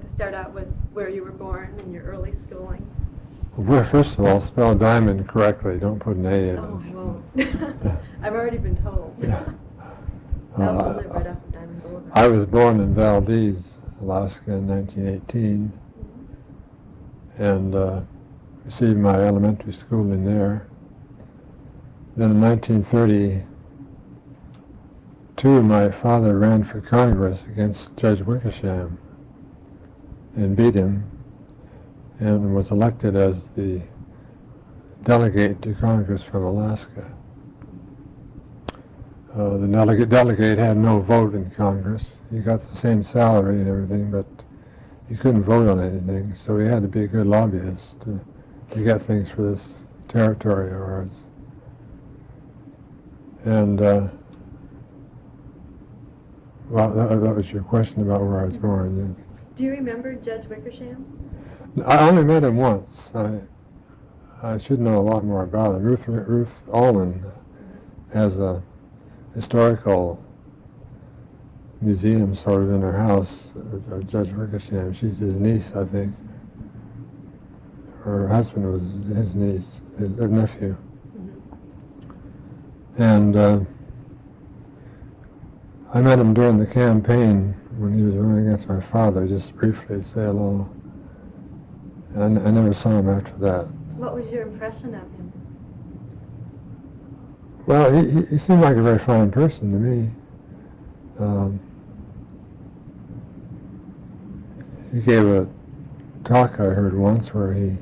to start out with where you were born and your early schooling. Well, first of all, spell diamond correctly. Don't put an A in Oh, it. I won't. I've already been told. Yeah. I also live right off of Diamond Boulevard. I was born in Valdez, Alaska in 1918, and received my elementary schooling there. Then in 1932, my father ran for Congress against Judge Wickersham and beat him, and was elected as the delegate to Congress from Alaska. The delegate had no vote in Congress. He got the same salary and everything, but he couldn't vote on anything, so he had to be a good lobbyist to get things for this territory of ours. And, well, that was your question about where I was born, yes. Do you remember Judge Wickersham? I only met him once. I should know a lot more about him. Ruth Allman has a historical museum sort of in her house of Judge Wickersham. She's his niece, I think. Her husband was his niece, his nephew. And I met him during the campaign when he was running against my father, just briefly to say hello. And I never saw him after that. What was your impression of him? Well, he seemed like a very fine person to me. He gave a talk I heard once where he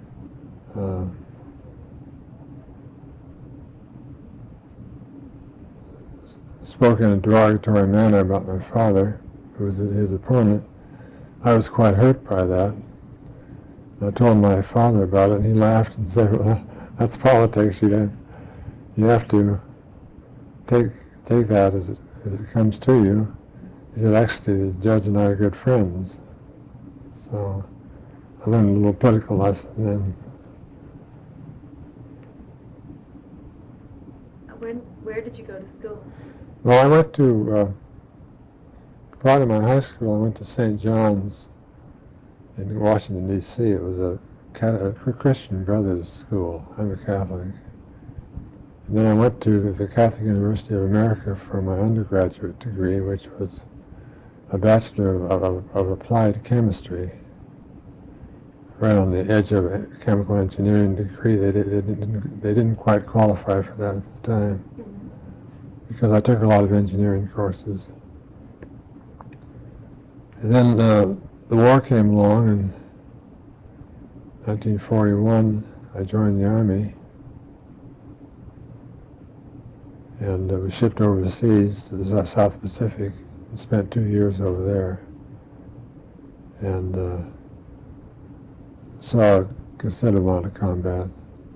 spoke in a derogatory manner about my father, who was his opponent. I was quite hurt by that. I told my father about it, and he laughed and said, "Well, that's politics. You have to take that as it comes to you." He said, "Actually, the judge and I are good friends." So I learned a little political lesson then. Where did you go to school? Well, I went to, part of my high school, I went to St. John's in Washington, D.C. It was a Christian Brothers school. I'm a Catholic. And then I went to the Catholic University of America for my undergraduate degree, which was a Bachelor of Applied Chemistry, right on the edge of a chemical engineering degree. They didn't quite qualify for that at the time, because I took a lot of engineering courses. And then the war came along, and in 1941 I joined the Army, and was shipped overseas to the South Pacific and spent 2 years over there, and saw a considerable amount of combat.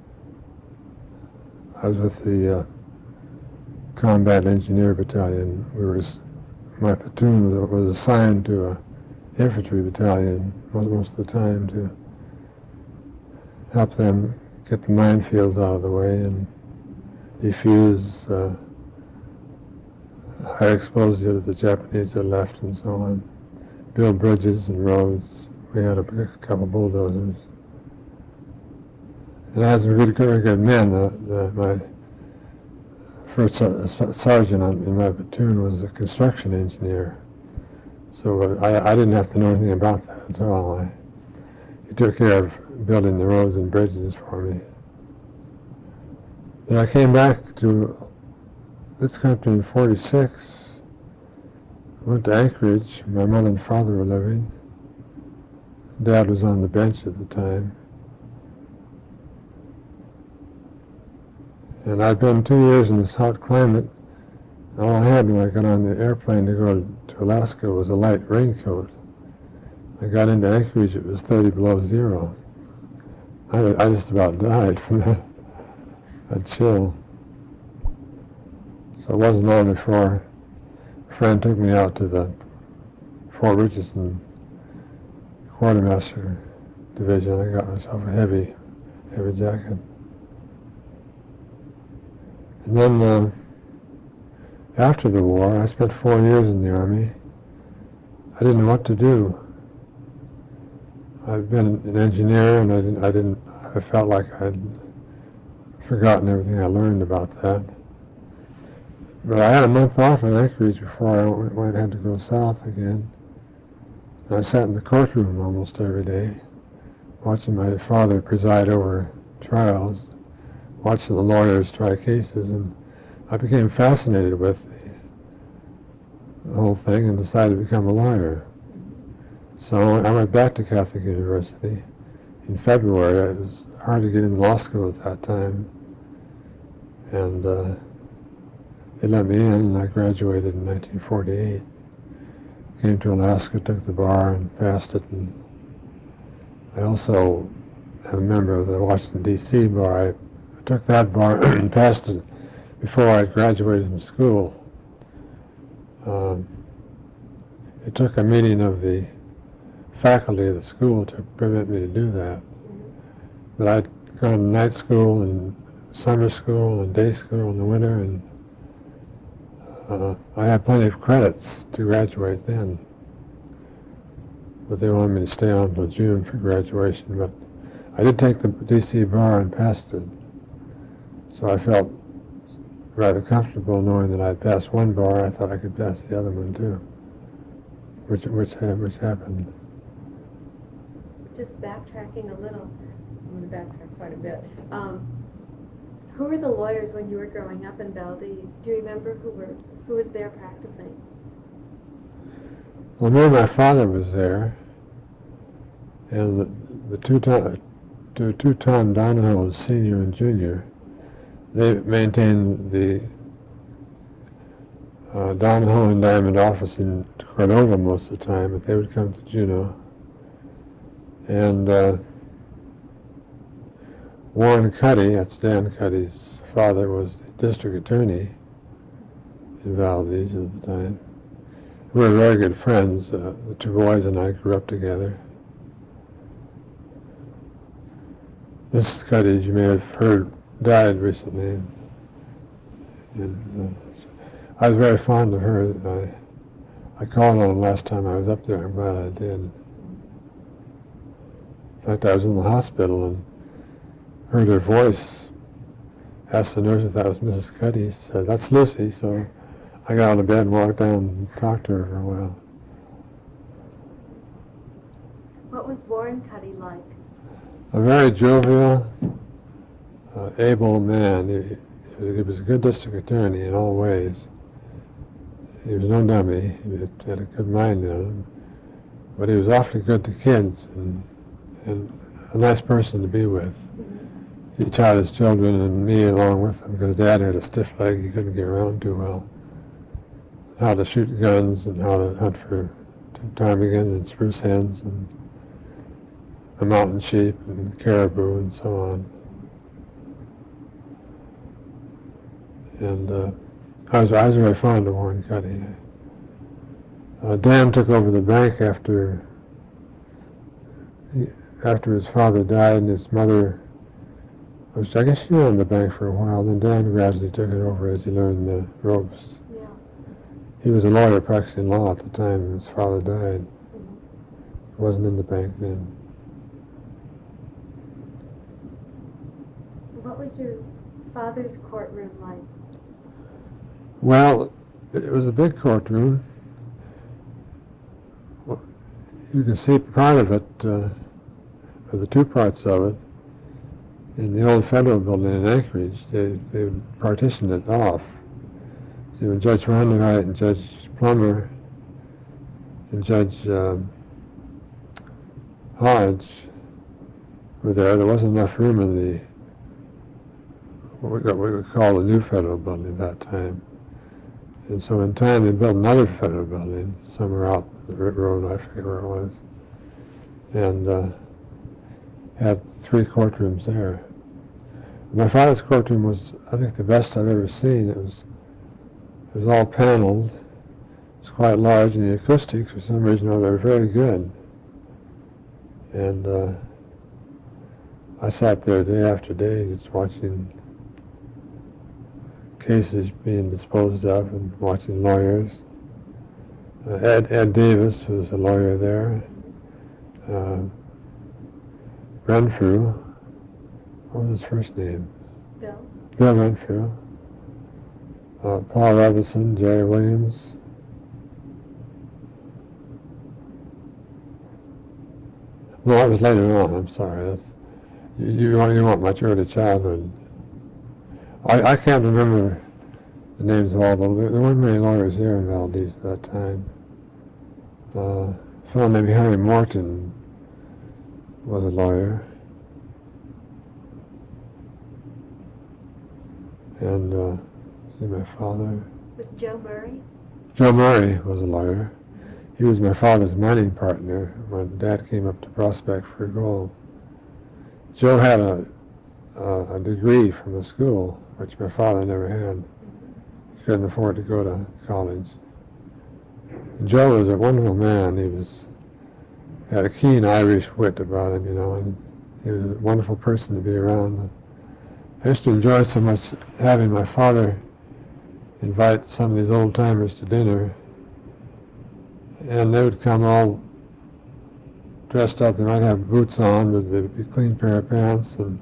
I was with the Combat Engineer Battalion. My platoon was assigned to a infantry battalion most of the time to help them get the minefields out of the way and defuse high explosives that the Japanese had left and so on. Build bridges and roads. We had a couple bulldozers. And I had some very good men. My first sergeant in my platoon was a construction engineer. So I didn't have to know anything about that at all. He took care of building the roads and bridges for me. Then I came back to this country in '46. Went to Anchorage. My mother and father were living. Dad was on the bench at the time. And I'd been 2 years in this hot climate. All I had when I got on the airplane to go to Alaska was a light raincoat. I got into Anchorage, it was 30 below zero. I just about died from that chill. So it wasn't long before a friend took me out to the Fort Richardson Quartermaster Division. I got myself a heavy jacket. And then after the war, I spent 4 years in the Army. I didn't know what to do. I've been an engineer, and I felt like I'd forgotten everything I learned about that. But I had a month off in Anchorage before I had to go south again. And I sat in the courtroom almost every day, watching my father preside over trials, watching the lawyers try cases, and I became fascinated with the whole thing and decided to become a lawyer. So I went back to Catholic University in February. It was hard to get into law school at that time, and they let me in, and I graduated in 1948. Came to Alaska, took the bar, and passed it. And I also am a member of the Washington, D.C. bar. I took that bar and passed it before I graduated from school. It took a meeting of the faculty of the school to permit me to do that. But I'd gone to night school and summer school and day school in the winter, and I had plenty of credits to graduate then. But they wanted me to stay on until June for graduation. But I did take the D.C. bar and passed it. So I felt rather comfortable knowing that I'd passed one bar. I thought I could pass the other one too, which happened. Just backtracking a little, I'm going to backtrack quite a bit. Who were the lawyers when you were growing up in Valdez? Do you remember who was there practicing? Well, I know my father was there, and the two Tom Donahoe, senior and junior, they maintained the Donahoe and Diamond office in Cordova most of the time, but they would come to Juneau. And Warren Cuddy, that's Dan Cuddy's father, was the district attorney in Valdez at the time. We were very good friends. The two boys and I grew up together. Mrs. Cuddy, as you may have heard, died recently. And I was very fond of her. I called on her last time I was up there. I'm glad I did. In fact, I was in the hospital and heard her voice, asked the nurse if that was Mrs. Cuddy. She said, "That's Lucy." So I got out of bed and walked down and talked to her for a while. What was Warren Cuddy like? A very jovial, able man. He was a good district attorney in all ways. He was no dummy. He had a good mind in him. But he was awfully good to kids and a nice person to be with. He taught his children and me along with him, because Dad had a stiff leg. He couldn't get around too well. How to shoot guns and how to hunt for ptarmigan and spruce hens and the mountain sheep and caribou and so on. And I was very fond of Warren Cuddy. Dan took over the bank after his father died, and his mother, I guess she owned the bank for a while. Then Dan gradually took it over as he learned the ropes. Yeah. He was a lawyer practicing law at the time his father died. He wasn't in the bank then. What was your father's courtroom like? Well, it was a big courtroom. You can see part of it, or the two parts of it, in the old federal building in Anchorage. They partitioned it off. See, when Judge Rondenwright and Judge Plummer and Judge Hodge were there wasn't enough room in the what we would call the new federal building at that time. And so in time they built another federal building somewhere out the road, I forget where it was, and had 3 courtrooms there. My father's courtroom was, I think, the best I've ever seen. It was all paneled. It was quite large, and the acoustics, for some reason or other, were very good. And I sat there day after day just watching cases being disposed of and watching lawyers. Ed Davis, who was a lawyer there, Renfrew. What was his first name? Bill? Bill Renfrew. Paul Robeson, Jerry Williams. No, that was later on. I'm sorry. You want much early childhood. I can't remember the names of all the. There weren't many lawyers there in Valdez at that time. A fellow named Harry Morton was a lawyer. And see, my father. Was Joe Murray? Joe Murray was a lawyer. He was my father's mining partner when Dad came up to prospect for gold. Joe had a degree from a school, which my father never had. He couldn't afford to go to college. And Joe was a wonderful man. He had a keen Irish wit about him, and he was a wonderful person to be around. I used to enjoy so much having my father invite some of these old-timers to dinner, and they would come all dressed up. They might have boots on, but they'd be a clean pair of pants and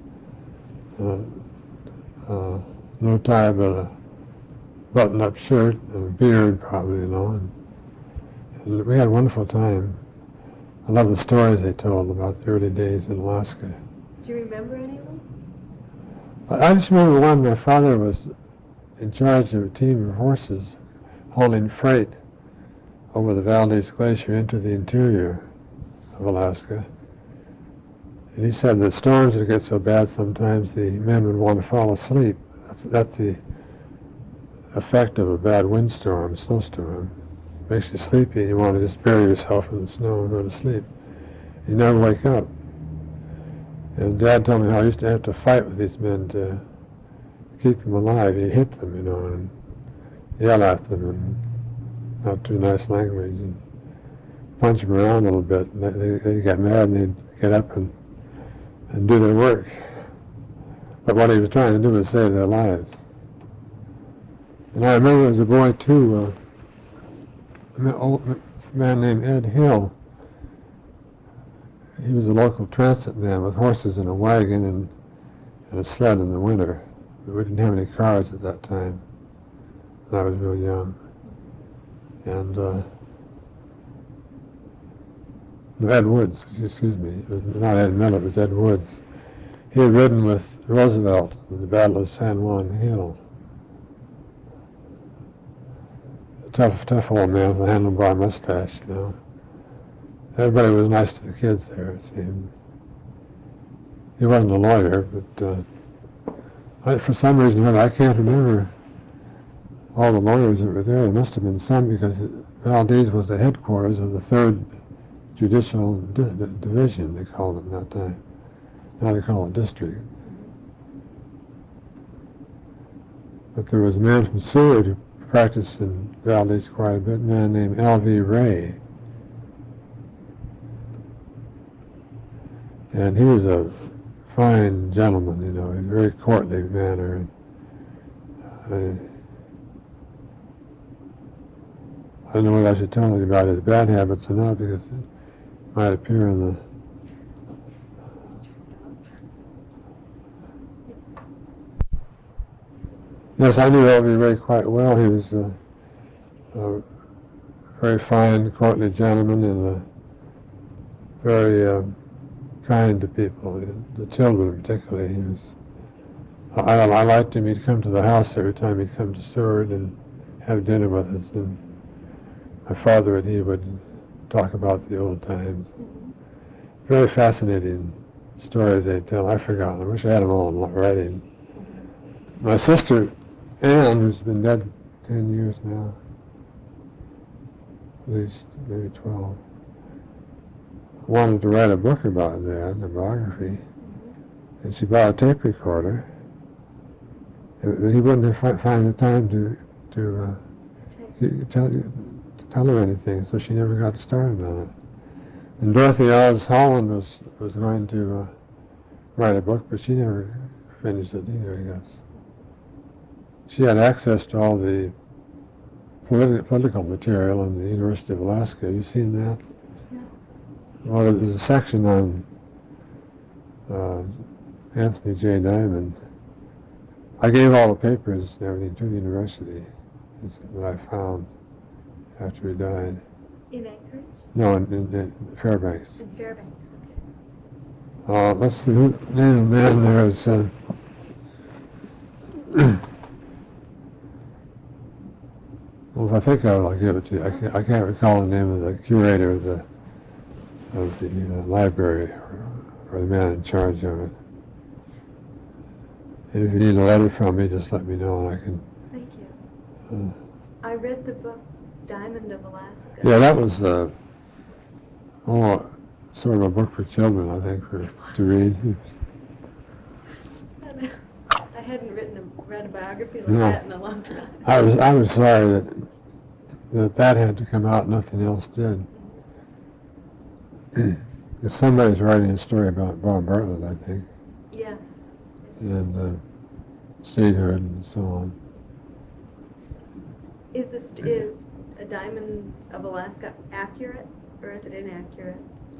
no tie, but a button-up shirt and a beard, probably, And we had a wonderful time. I love the stories they told about the early days in Alaska. Do you remember any of them? I just remember one. My father was in charge of a team of horses hauling freight over the Valdez Glacier into the interior of Alaska. And he said the storms would get so bad sometimes the men would want to fall asleep. That's the effect of a bad windstorm, snowstorm. It makes you sleepy and you want to just bury yourself in the snow and go to sleep. You never wake up. And Dad told me how he used to have to fight with these men to keep them alive. He hit them, and yell at them and not too nice language, and punch them around a little bit. And they got mad and they'd get up and do their work. But what he was trying to do was save their lives. And I remember as a boy too, an old man named Ed Hill. He was a local transit man with horses and a wagon and a sled in the winter. We didn't have any cars at that time, and I was real young. And no, Ed Woods, excuse me. It was not Ed Miller, it was Ed Woods. He had ridden with Roosevelt in the Battle of San Juan Hill. A tough old man with a handlebar mustache, Everybody was nice to the kids there, it seemed. He wasn't a lawyer, but for some reason or other, I can't remember all the lawyers that were there. There must have been some, because Valdez was the headquarters of the 3rd Judicial Division, they called it at that time. Now they call it district. But there was a man from Seward who practiced in Valdez quite a bit, a man named L.V. Ray. And he was a fine gentleman, a very courtly manner. And I don't know whether I should tell you about his bad habits or not, because it might appear in the... Yes, I knew L.V. Ray quite well. He was a very fine, courtly gentleman and very kind to people, the children particularly. I liked him. He'd come to the house every time he'd come to Seward and have dinner with us. And my father and he would talk about the old times. Very fascinating stories they'd tell. I forgot. I wish I had them all in writing. My sister, Anne, who's been dead 10 years now, at least, maybe 12, wanted to write a book about Dad, a biography, and she bought a tape recorder. But he wouldn't find the time to tell her anything, so she never got started on it. And Dorothy Oz Holland was going to write a book, but she never finished it either, I guess. She had access to all the political material in the University of Alaska. Have you seen that? No. Well, there's a section on Anthony J. Diamond. I gave all the papers and everything to the university that I found after he died. In Anchorage? No, in Fairbanks. In Fairbanks, okay. Let's see, who the name of the man there is, well, if I think of it, I'll give it to you. I can't recall the name of the curator of the library or the man in charge of it. And if you need a letter from me, just let me know and I can... Thank you. I read the book Diamond of Alaska. Yeah, that was sort of a book for children, I think, to read. I hadn't read a biography like No. that in a long time. I was sorry that had to come out, nothing else did. Because somebody's writing a story about Bob Bartlett, I think, Yes. and statehood and so on. Is a Diamond of Alaska accurate or is it inaccurate?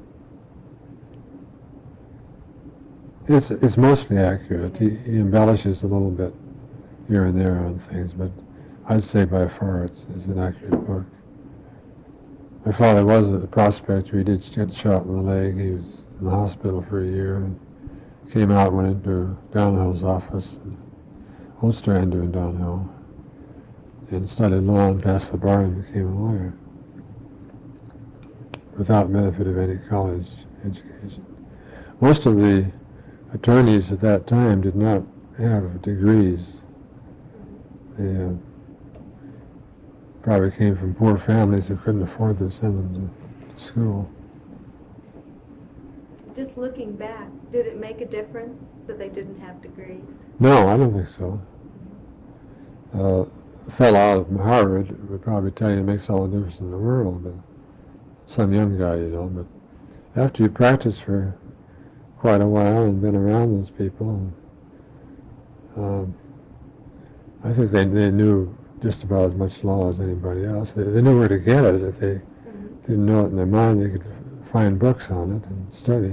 It's mostly accurate. He embellishes a little bit here and there on things, but I'd say by far it's an accurate book. My father was a prospector. He did get shot in the leg. He was in the hospital for a year and came out, went into Downhill's office, Ostrander in Downhill, and studied law and passed the bar and became a lawyer without benefit of any college education. Most of the attorneys at that time did not have degrees. They probably came from poor families who couldn't afford to send them to school. Just looking back, did it make a difference that they didn't have degrees? No, I don't think so. A fellow out of Harvard would probably tell you it makes all the difference in the world, but some young guy, but after you practice for quite a while and been around those people, I think they knew just about as much law as anybody else. They knew where to get it. If they didn't know it in their mind, they could find books on it and study.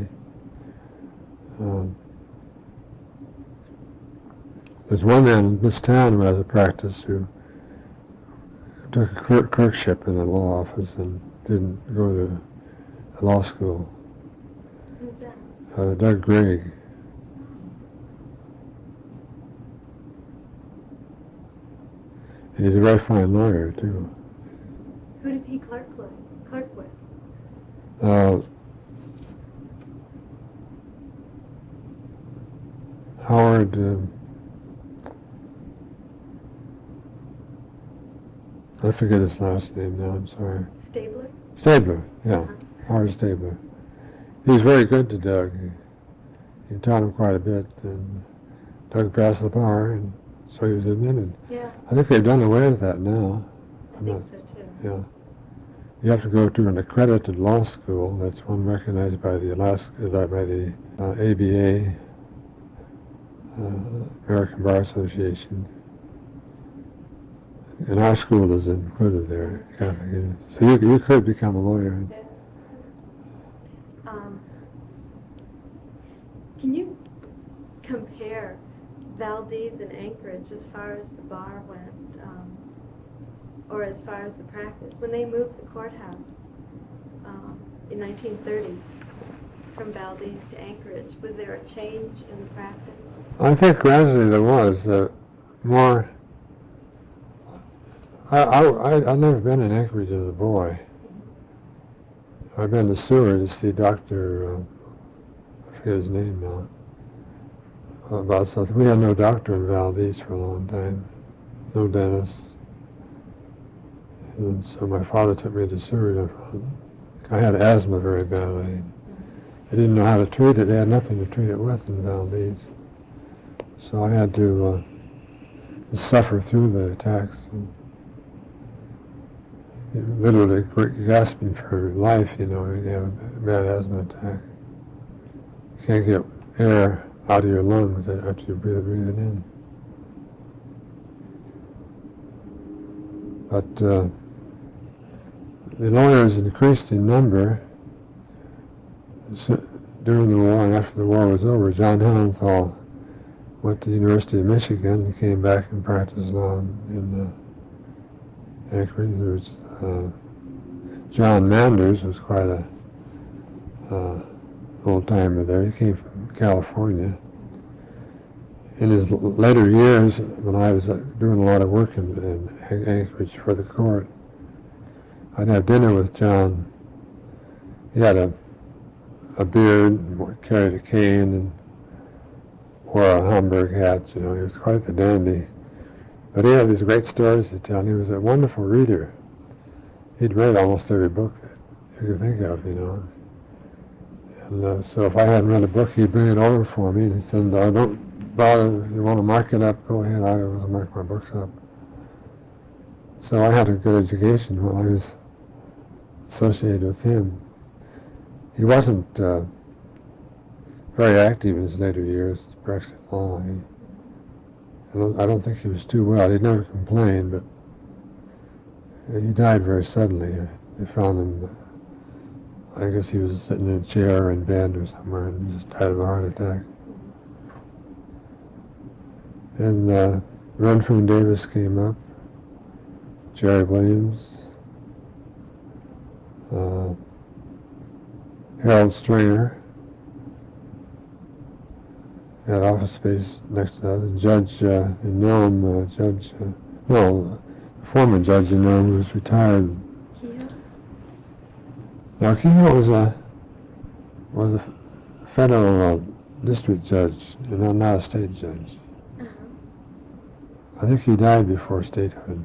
There's one man in this town who has a practice who took a clerkship in a law office and didn't go to law school. Who's that? Doug Gregg. And he's a very fine lawyer, too. Who did he clerk with? Howard, I forget his last name now, I'm sorry. Stabler? Stabler, yeah. Howard Stabler. He was very good to Doug. He taught him quite a bit, and Doug passed the bar, and so he was admitted. Yeah. I think they've done away with that now. I think so too. Yeah. You have to go to an accredited law school. That's one recognized by the ABA, American Bar Association. And our school is included there, Catholic. So you could become a lawyer. Can you compare Valdez and Anchorage as far as the bar went, or as far as the practice? When they moved the courthouse in 1930 from Valdez to Anchorage, was there a change in the practice? I think gradually there was more. I've never been in Anchorage as a boy. I've been to Seward to see Dr. I forget his name now. About something. We had no doctor in Valdez for a long time, no dentist. And so my father took me to Seward. I had asthma very badly. They didn't know how to treat it. They had nothing to treat it with in Valdez. So I had to suffer through the attacks. And literally gasping for life, when you have a bad asthma attack. You can't get air out of your lungs after you breathe it in. But the lawyers increased in number. So during the war and after the war was over, John Hellenthal went to the University of Michigan and came back and practiced law in Anchorage. There was John Manders was quite a old-timer there. He came from California. In his later years, when I was doing a lot of work in Anchorage for the court, I'd have dinner with John. He had a beard, carried a cane, and wore a Hamburg hat. You know, he was quite the dandy. But he had these great stories to tell, and he was a wonderful reader. He'd read almost every book that you could think of, you know. And so if I hadn't read a book, he'd bring it over for me, and he said, don't bother, if you want to mark it up, go ahead, I always mark my books up. So I had a good education while I was associated with him. He wasn't very active in his later years, Brexit law. I don't think he was too well. He never complained, but he died very suddenly. They found him, I guess he was sitting in a chair or in bed or somewhere, and just died of a heart attack. And Renfrew and Davis came up, Jerry Williams, Harold Stringer, had office space next to us, and Judge in Nome, the former judge in Nome who was retired. Keogh? Now Keogh was a federal district judge, not a state judge. I think he died before statehood.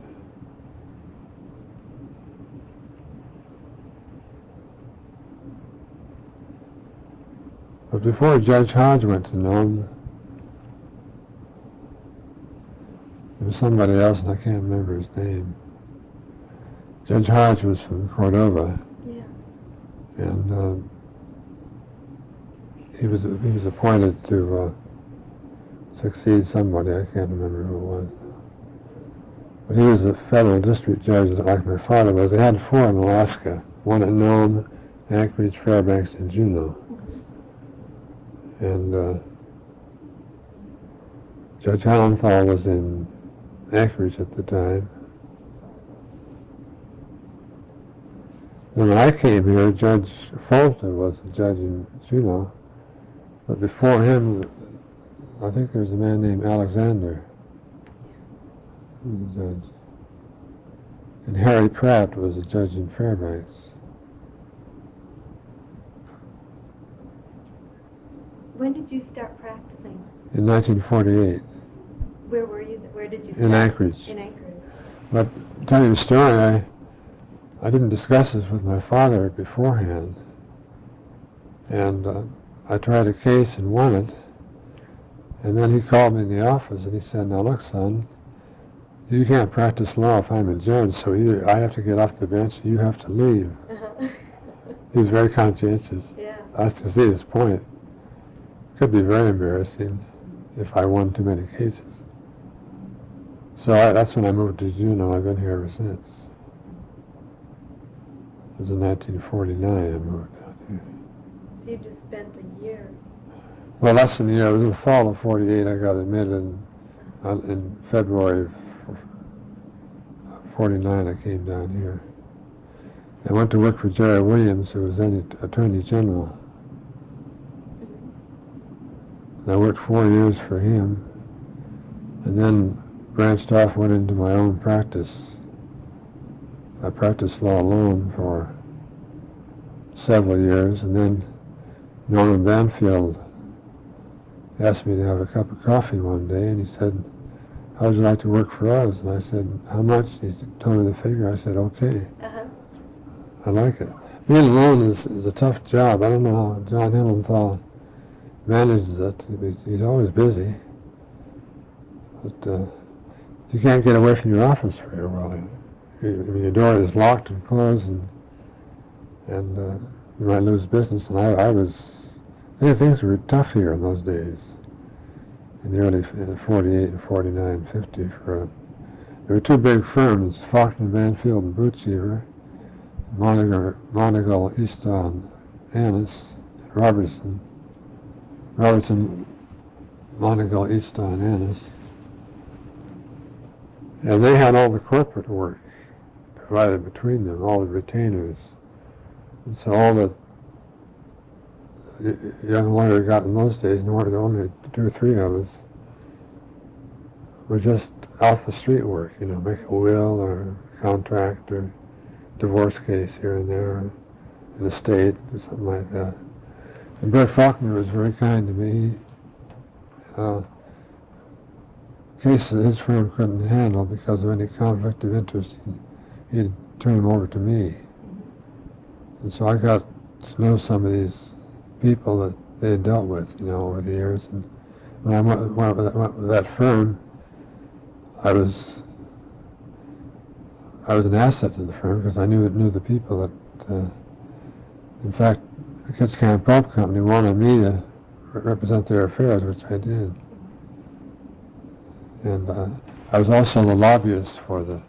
But before Judge Hodge went to Nome, there was somebody else, and I can't remember his name. Judge Hodge was from Cordova. Yeah. And he was appointed to succeed somebody. I can't remember who it was. But he was a federal district judge like my father was. They had 4 in Alaska, one at Nome, Anchorage, Fairbanks, and Juneau. And Judge Hellenthal was in Anchorage at the time. Then when I came here, Judge Fulton was a judge in Juneau. But before him, I think there was a man named Alexander who was a judge. And Harry Pratt was a judge in Fairbanks. When did you start practicing? In 1948. Where were you? Where did you start? In Anchorage. In Anchorage. But to tell you the story, I didn't discuss this with my father beforehand. And I tried a case and won it. And then he called me in the office and he said, now look, son, you can't practice law if I'm a judge, so either I have to get off the bench or you have to leave. He was very conscientious. Yeah. I was to see his point. Could be very embarrassing if I won too many cases. So that's when I moved to Juneau. I've been here ever since. It was in 1949 I moved down here. So you just spent a year. Well, less than a year. It was in the fall of 48. I got admitted. In February of 49 I came down here. I went to work for Jerry Williams, who was then Attorney General. And I worked 4 years for him, and then branched off, went into my own practice. I practiced law alone for several years, and then Norman Banfield asked me to have a cup of coffee one day, and he said, how would you like to work for us? And I said, how much? He told me the figure. I said, okay. I like it. Being alone is a tough job. I don't know how John Hellenthal manages it. He's always busy. But you can't get away from your office very well. Your door is locked and closed, and you might lose business. And I think things were tough here in those days, in the early 48 and 49, 50. There were 2 big firms, Faulkner, Banfield, and Bootcheever, Monagle, Easton, Annis, and Robertson. Robertson, Monaco, Easton, Ennis. And they had all the corporate work divided between them, all the retainers. And so all the young lawyer got in those days, and there were only 2 or 3 of us, were just off the street work, make a will or contract or divorce case here and there, an estate or something like that. And Brett Faulkner was very kind to me. Cases his firm couldn't handle because of any conflict of interest, he'd turn them over to me. And so I got to know some of these people that they had dealt with, over the years. And when I went with that firm, I was an asset to the firm because I knew the people that, in fact, the Ketchikan Pulp Company wanted me to represent their affairs, which I did. And I was also the lobbyist for the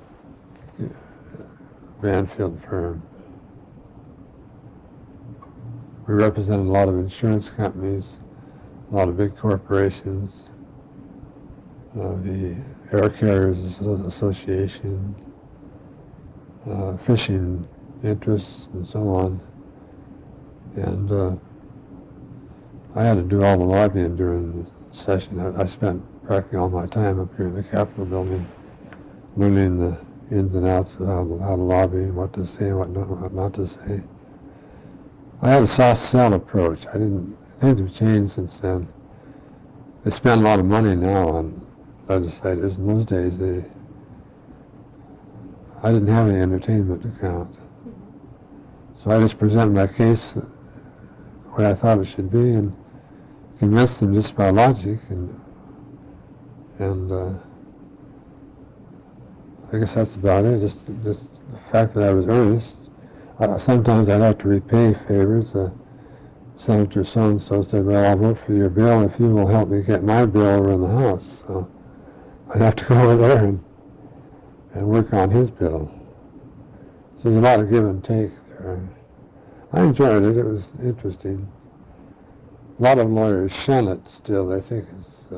Banfield firm. We represented a lot of insurance companies, a lot of big corporations, the Air Carriers Association, fishing interests, and so on. And I had to do all the lobbying during the session. I spent practically all my time up here in the Capitol building learning the ins and outs of how to lobby, what to say, what not to say. I had a soft sell approach. Things have changed since then. They spend a lot of money now on legislators. In those days, I didn't have any entertainment account. So I just presented my case the way I thought it should be and convinced them just by logic. And I guess that's about it. Just the fact that I was earnest. Sometimes I'd have to repay favors. Senator so-and-so said, well, I'll vote for your bill if you will help me get my bill over in the House. So I'd have to go over there and work on his bill. So there's a lot of give and take there. I enjoyed it. It was interesting. A lot of lawyers shun it still. They think it's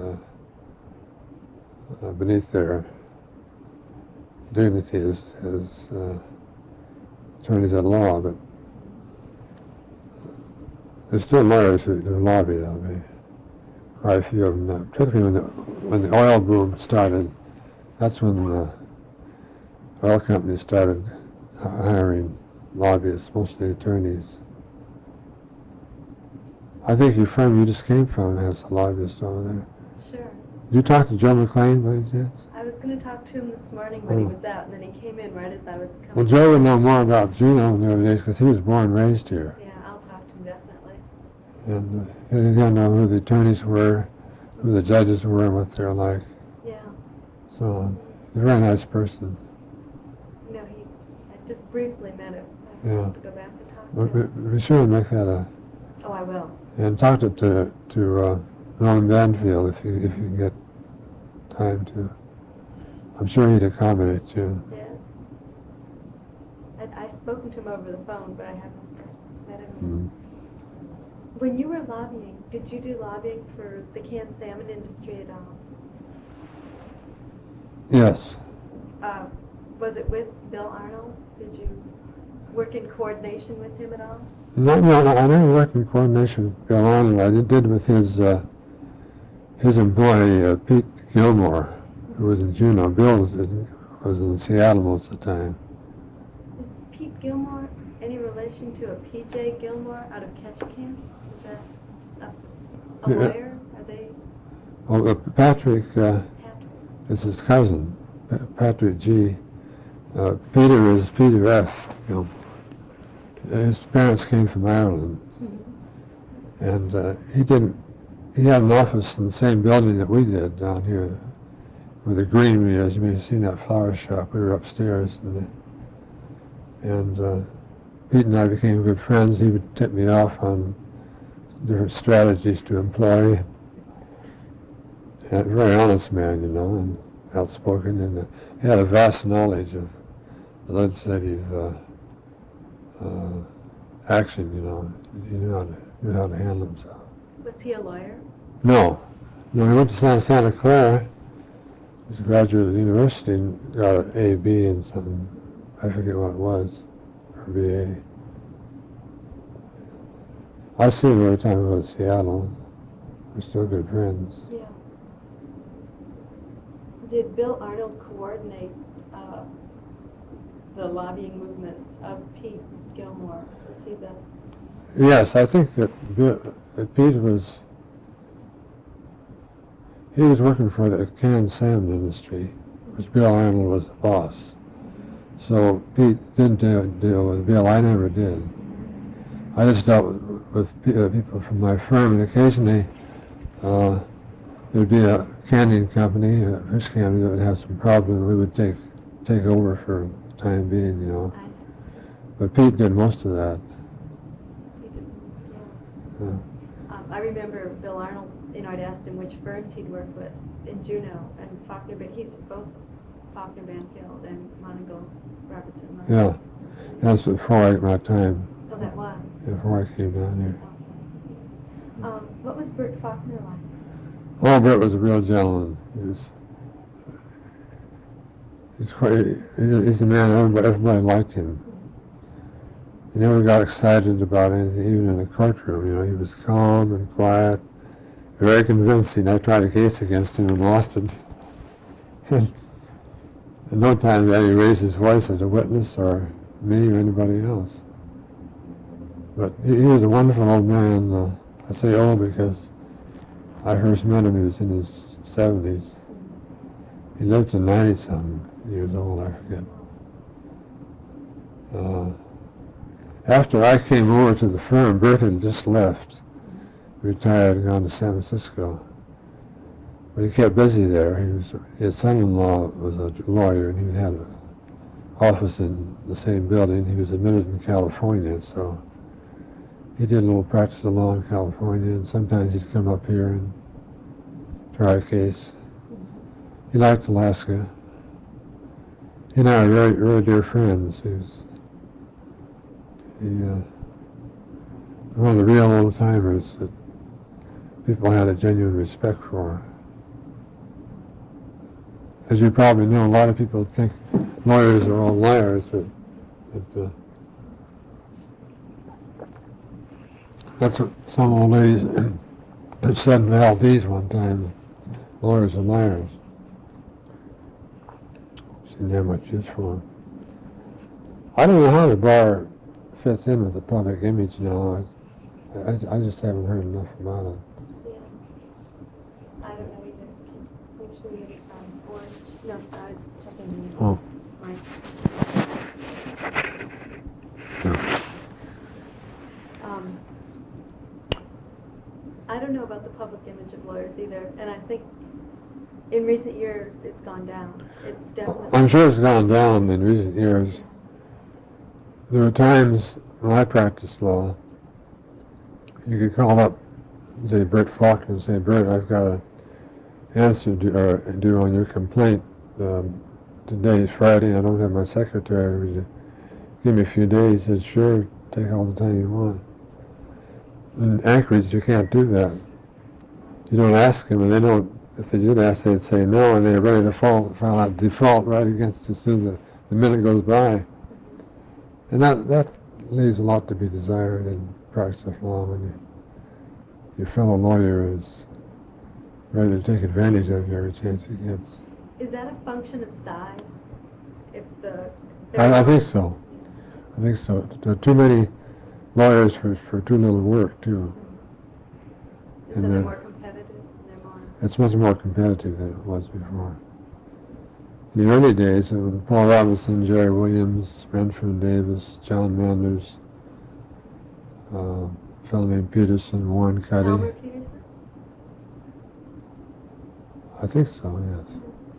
beneath their dignity as attorneys at law, but there's still lawyers who lobby, though. Quite a few of them, particularly when the oil boom started. That's when the oil companies started hiring lobbyists, mostly attorneys. I think your firm you just came from has a lobbyist over there. Sure. Did you talk to Joe McLean by any chance? I was going to talk to him this morning, but he was out, and then he came in right as I was coming. Well, Joe would know more about Juneau in the early days because he was born and raised here. Yeah, I'll talk to him definitely. And he's going to know who the attorneys were, who the judges were, and what they're like. Yeah. So he's a very nice person. No, I just briefly met him. I Yeah. have to go back and talk But to him. be sure to make that a... Oh, I will. And talk to Norman Banfield if you can get time to. I'm sure he'd accommodate you. Yeah. I've spoken to him over the phone, but I haven't met him. When you were lobbying, did you do lobbying for the canned salmon industry at all? Yes. Was it with Bill Arnold? Did you work in coordination with him at all? No, I never worked in coordination with Bill Arnold. I did with his employee, Pete Gilmore, who was in Juneau. Bill was in Seattle most of the time. Is Pete Gilmore any relation to a P.J. Gilmore out of Ketchikan? Is that a lawyer? Are they? Well, Patrick Patrick. is his cousin, Patrick G. Peter is Peter F. Gilmore. His parents came from Ireland, and he had an office in the same building that we did down here with the greenery. As you may have seen that flower shop, we were upstairs, and Pete and I became good friends. He would tip me off on different strategies to employ. And a very honest man, and outspoken, and he had a vast knowledge of the legislative action, he knew how to handle himself. Was he a lawyer? No. No, he went to Santa Clara. He was a graduate of the university and got an A, B in something. I forget what it was. Or BA. I see him every time I go to Seattle. We're still good friends. Yeah. Did Bill Arnold coordinate the lobbying movement of Pete Gilmore? Was he the... Yes, I think that Pete was... He was working for the canned salmon industry, which Bill Arnold was the boss. So Pete didn't deal with Bill. I never did. I just dealt with people from my firm, and occasionally there'd be a canning company, a fish canning, that would have some problems. We would take over for the time being, you know. But Pete did most of that. He did, Yeah. I remember Bill Arnold, I'd asked him which firms he'd worked with in Juneau and Faulkner, but he's both Faulkner Banfield and Monagle Robertson. Yeah, that's before my time. Oh, that was? Before I came down here. Okay. What was Bert Faulkner like? Oh, Bert was a real gentleman. He's a man, everybody liked him. He never got excited about anything, even in a courtroom. You know, he was calm and quiet, very convincing. I tried a case against him and lost it. And no time did he raise his voice as a witness or me or anybody else. But he was a wonderful old man. I say old because I first met him, he was in his 70s. He lived to 90-something years old, I forget. After I came over to the firm, Bert had just left, retired and gone to San Francisco. But he kept busy there. His son-in-law was a lawyer, and he had an office in the same building. He was admitted in California, so he did a little practice of law in California, and sometimes he'd come up here and try a case. He liked Alaska. He and I were really, really dear friends. He one of the real old-timers that people had a genuine respect for. As you probably know, a lot of people think lawyers are all liars, but that's what some old ladies had said in Valdez one time. Lawyers are liars. She didn't have much use for them. I don't know how the bar fits in with the public image now. I just haven't heard enough about it. Yeah. I don't know either. Make sure you get orange. No, I was checking the Oh. Right. Yeah. I don't know about the public image of lawyers either, and I think in recent years it's gone down. It's definitely... I'm sure it's gone down in recent years. There were times when I practiced law, you could call up, say, Bert Faulkner and say, Bert, I've got an answer due on your complaint. Today is Friday and I don't have my secretary. Would you give me a few days? He said, sure, take all the time you want. In Anchorage, you can't do that. You don't ask them, and they don't, if they did ask, they'd say no, and they're ready to file out default right against you as soon as the minute goes by. And that leaves a lot to be desired in practice of law when your fellow lawyer is ready to take advantage of you every chance he gets. Is that a function of size? If I think so. I think so. There are too many lawyers for too little work, too. So they're more competitive? They're more... It's much more competitive than it was before. In the early days, Paul Robinson, Jerry Williams, Renfrew Davis, John Manders, a fellow named Peterson, Warren Cuddy. Albert Peterson? I think so, yes.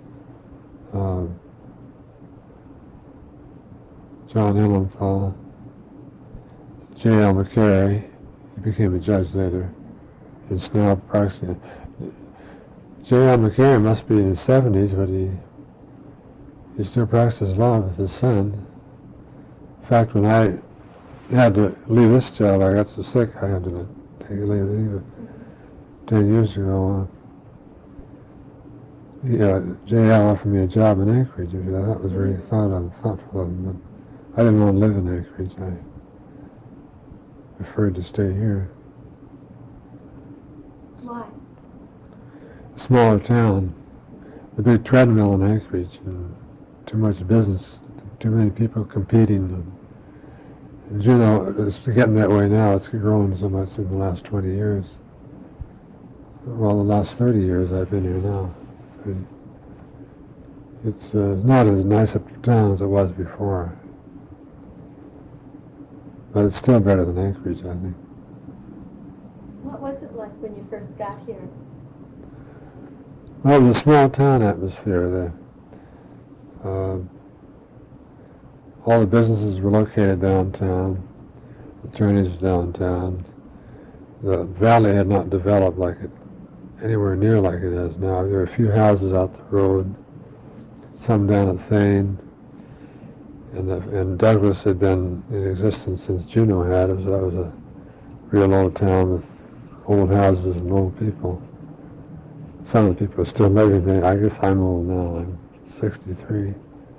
John Hillenthal, J.L. McCary, he became a judge later, is now practicing. J.L. McCary must be in his 70s, but he still practices law with his son. In fact, when I had to leave this job, I got so sick I had to take a leave of it. 10 years ago, J.L. offered me a job in Anchorage. That was very thoughtful of him. But I didn't want to live in Anchorage. I preferred to stay here. Why? A smaller town, the big treadmill in Anchorage, and too much business, too many people competing. And Juneau is getting that way now. It's grown so much in the last 20 years. Well, the last 30 years I've been here now. It's not as nice a town as it was before. But it's still better than Anchorage, I think. What was it like when you first got here? Well, the small town atmosphere, all the businesses were located downtown, the attorneys downtown. The valley had not developed anywhere near like it is now. There are a few houses out the road, some down at Thane, and Douglas had been in existence since Juneau had it, so that was a real old town with old houses and old people. Some of the people are still living there. I guess I'm old now. I'm 63.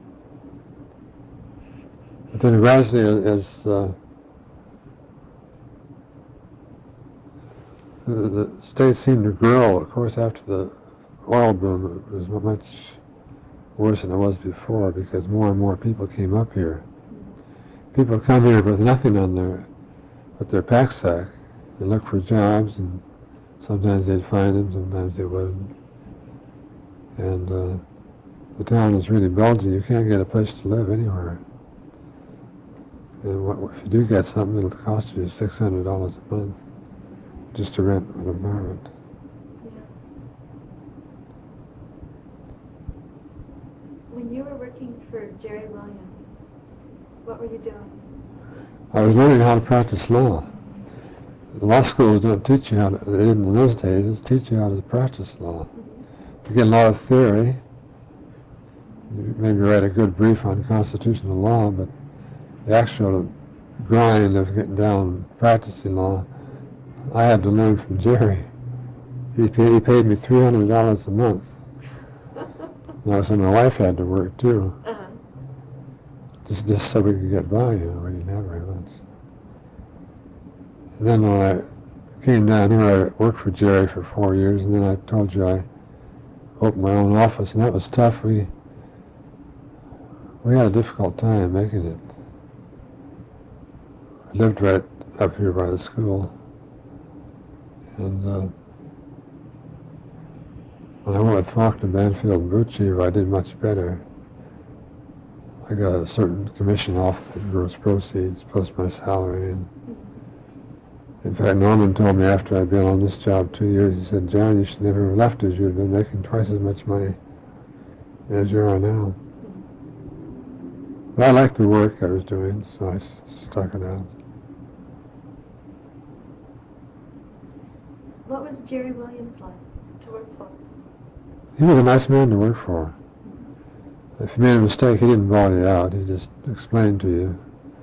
But then gradually, as the state seemed to grow, of course, after the oil boom, it was much worse than it was before because more and more people came up here. People come here with nothing on their pack sack. They look for jobs, and sometimes they'd find them, sometimes they wouldn't. And the town is really bulgy. You can't get a place to live anywhere. And if you do get something, it'll cost you $600 a month just to rent an apartment. Yeah. When you were working for Jerry Williams, what were you doing? I was learning how to practice law. The law schools don't teach you how to, they didn't in those days, just teach you how to practice law. You get a lot of theory. You maybe write a good brief on constitutional law, but the actual grind of getting down practicing law, I had to learn from Jerry. He paid me $300 a month. Now, so my wife had to work too. Uh-huh. Just so we could get by, we didn't have very much. And then when I came down here, I worked for Jerry for 4 years, and then I told you I opened my own office, and that was tough. We had a difficult time making it. I lived right up here by the school, and when I went with Faulkner, Banfield, and Bucci, I did much better. I got a certain commission off the gross proceeds plus my salary. And in fact, Norman told me after I'd been on this job 2 years, he said, "John, you should never have left us. You'd have been making twice as much money as you are now." But I liked the work I was doing, so I stuck it out. What was Jerry Williams like to work for? He was a nice man to work for. If you made a mistake, he didn't bawl you out. He just explained to you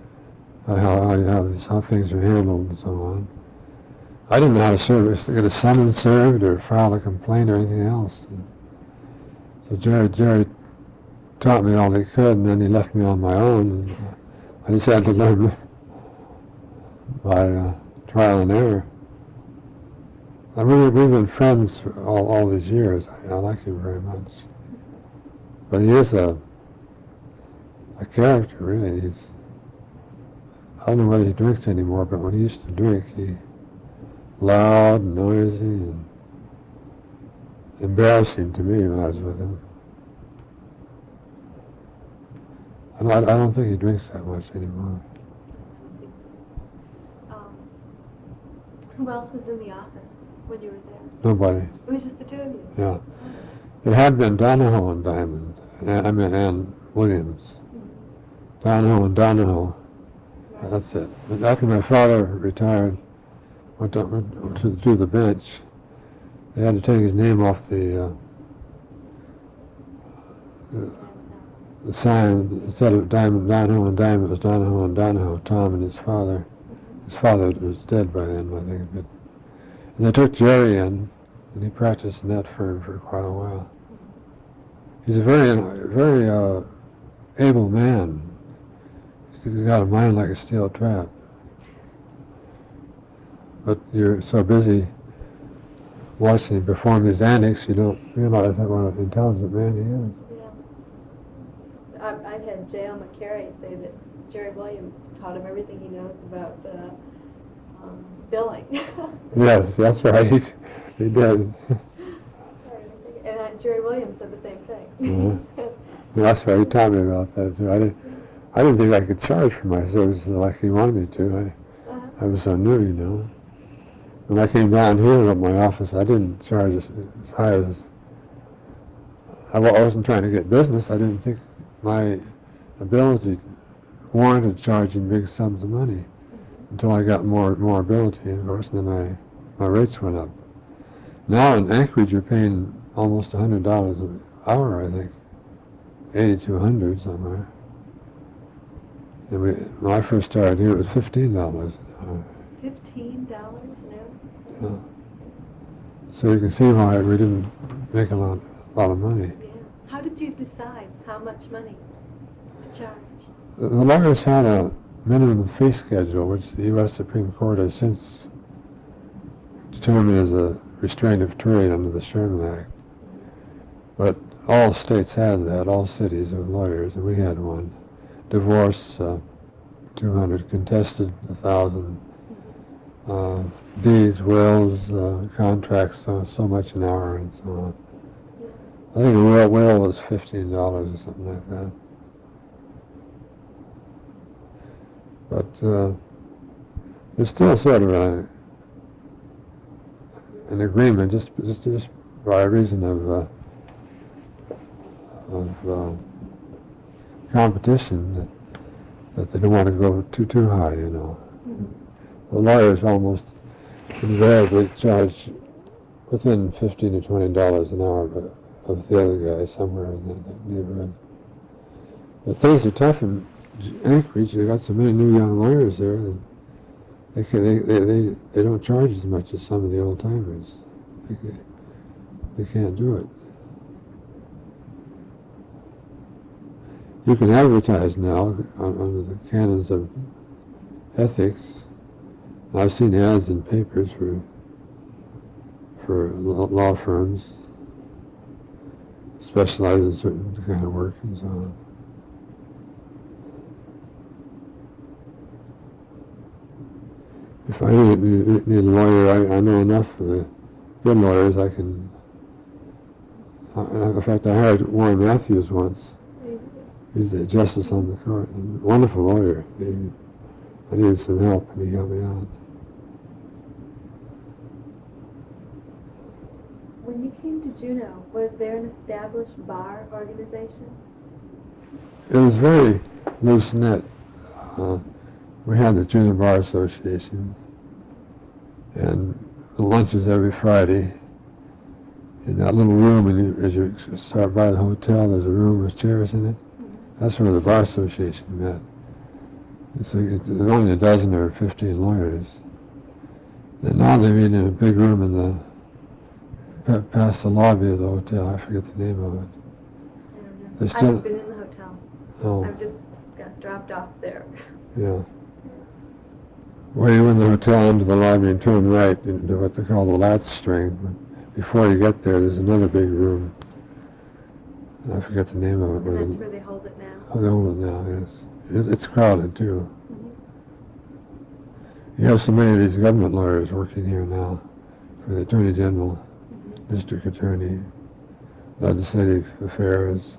how things are handled and so on. I didn't know how to get a summons served or file a complaint or anything else. And so Jerry taught me all he could, and then he left me on my own. And I just had to learn by trial and error. I mean, we've been friends for all these years. I like him very much. But he is a character, really. I don't know whether he drinks anymore, but when he used to drink, he loud and noisy and embarrassing to me when I was with him. I don't think he drinks that much anymore. Who else was in the office when you were there? Nobody. It was just the two of you? Yeah. It had been Donahoe and Diamond, and Williams. Donahoe and Donahoe. Right. That's it. But after my father retired, went to the bench, they had to take his name off the sign. Instead of Donahoe and Diamond, it was Donahoe and Donahoe, Tom and his father. His father was dead by then, I think. And they took Jerry in, and he practiced in that firm for quite a while. He's a very able man. He's got a mind like a steel trap. But you're so busy watching him perform his antics, you don't realize what an intelligent man he is. Yeah. I've had J.L. McCary say that Jerry Williams taught him everything he knows about billing. Yes, that's right. He did. And Jerry Williams said the same thing. Uh-huh. That's right. He taught me about that too. I didn't think I could charge for my services like he wanted me to. I was so new, you know. When I came down here at my office, I didn't charge as high as... I wasn't trying to get business. I didn't think my ability warranted charging big sums of money until I got more ability, of course, then my rates went up. Now in Anchorage, you're paying almost $100 an hour, I think. 80 to 100 somewhere. And when I first started here, it was $15 an hour. $15 an hour? Yeah. So you can see why we didn't make a lot of money. Yeah. How did you decide how much money to charge? The lawyers had a minimum fee schedule, which the U.S. Supreme Court has since determined as a restraint of trade under the Sherman Act. But all states had that, all cities with lawyers, and we had one. Divorce, 200, contested, 1,000. Deeds, wills, contracts, so much an hour, and so on. I think a will was $15 or something like that. But there's still sort of an agreement, just by reason of competition, that they don't want to go too high, you know. The lawyers almost invariably charge within $15 to $20 an hour of the other guy somewhere in that neighborhood. But things are tough in Anchorage. They got so many new young lawyers there that they don't charge as much as some of the old timers. They can't do it. You can advertise now under the canons of ethics. I've seen ads in papers for law firms specialized in certain kind of work and so on. If I need a lawyer, I know enough of the good lawyers. I can. In fact, I hired Warren Matthews once. He's the justice on the court, a wonderful lawyer. I needed some help, and he helped me out. When you came to Juneau, was there an established bar organization? It was very loose-knit. We had the Juneau Bar Association, and the lunches every Friday. In that little room, and as you start by the hotel, there's a room with chairs in it. That's where the Bar Association met. There's only a dozen or 15 lawyers. And now they meet in a big room in past the lobby of the hotel. I forget the name of it. I don't know. I haven't been in the hotel. Oh. I've just got dropped off there. Yeah. Well, you in the hotel into the lobby and turn right into what they call the latch string. But before you get there, there's another big room. I forget the name of it. And that's where they hold it now? Oh, they hold it now, yes. It's crowded, too. You have so many of these government lawyers working here now for the Attorney General, District Attorney, Legislative Affairs.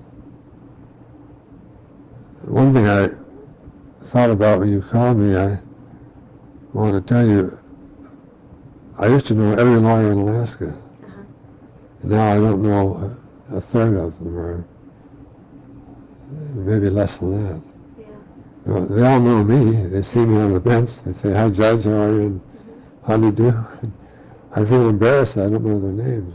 One thing I thought about when you called me, I want to tell you, I used to know every lawyer in Alaska. And now I don't know a third of them, or maybe less than that. Yeah. Well, they all know me. They see me on the bench. They say, "Hi, Judge, how are you? And how do you do?" And I feel embarrassed. I don't know their names.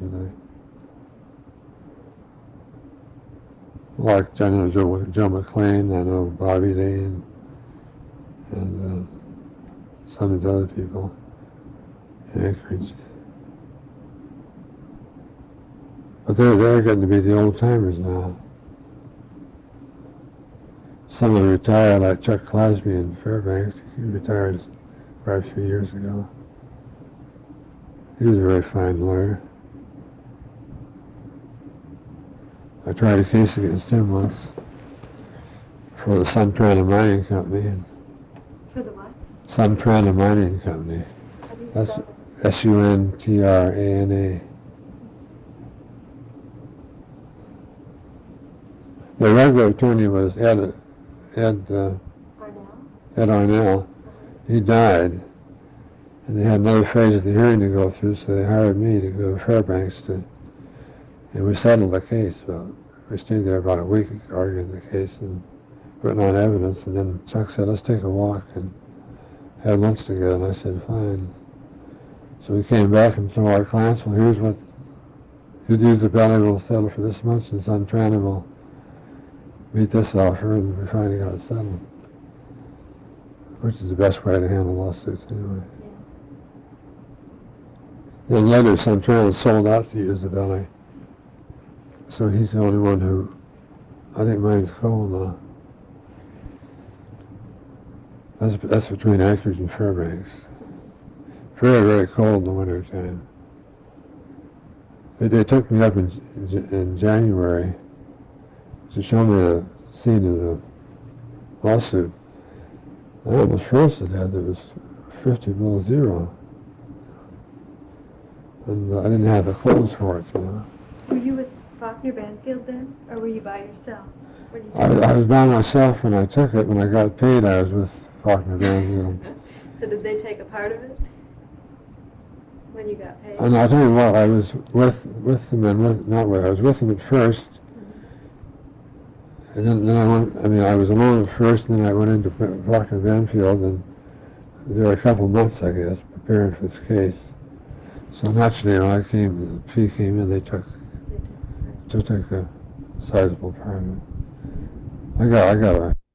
Like I know Joe McLean. I know Bobby Lee, and some of these other people in Anchorage. But they're getting to be the old timers now. Some of them retired, like Chuck Clasby in Fairbanks. He retired quite a few years ago. He was a very fine lawyer. I tried a case against him once for the Suntrana Mining Company. For the what? Suntrana Mining Company. How do you That's spell Suntrana. The regular attorney was Ed Arnell? Arnell. He died, and they had another phase of the hearing to go through, so they hired me to go to Fairbanks and we settled the case. We stayed there about a week arguing the case and putting on evidence, and then Chuck said, let's take a walk and have lunch together, and I said, fine. So we came back and told our clients, well, here's what Isabella will settle for this much, and Suntrana will meet this offer, and we finally got it settled, which is the best way to handle lawsuits anyway. Yeah. Then later, Suntrana sold out to Isabella, so he's the only one who, I think mine's cold now. That's between Anchorage and Fairbanks. Very, very cold in the winter time. They took me up in January to show me the scene of the lawsuit. I almost froze to death. It was 50 below zero. And I didn't have the clothes for it, you know. Were you with Faulkner Banfield then, or were you by yourself? I was by myself when I took it. When I got paid, I was with Faulkner Banfield. So did they take a part of it when you got paid? And I'll tell you what, I was with them and I was with them at first. And then I was alone at first, and then I went into Faulkner Banfield, and there were a couple months, I guess, preparing for this case. So naturally, when the fee came in, they took a sizable part of it. I got a